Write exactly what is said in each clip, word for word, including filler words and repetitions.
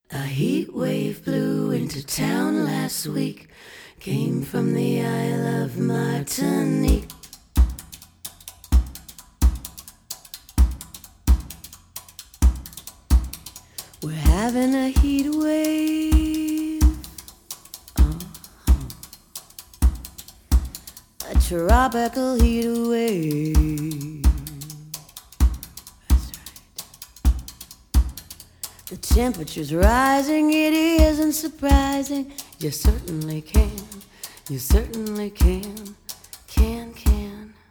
A heat wave blew into town last week, came from the Isle of Martinique. We're having a heat wave, uh-huh. A tropical heat wave. That's right. The temperature's rising, it isn't surprising. You certainly can, you certainly can, can, can.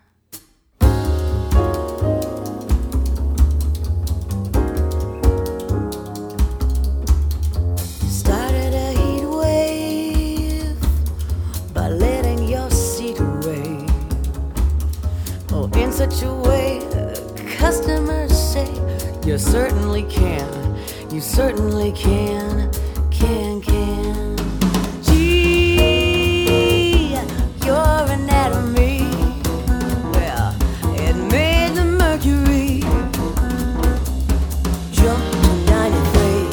Started a heat wave by letting your seat rave. Oh, in such a way, customers say you certainly can, you certainly can, can, can. Gee, your anatomy, well, it made the mercury jump to ninety-three.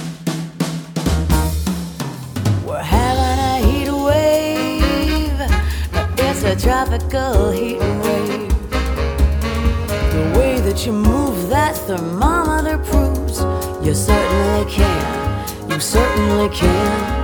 We're having a heat wave, it's a tropical heat wave. The way that you move that thermometer proves you certainly can, you certainly can.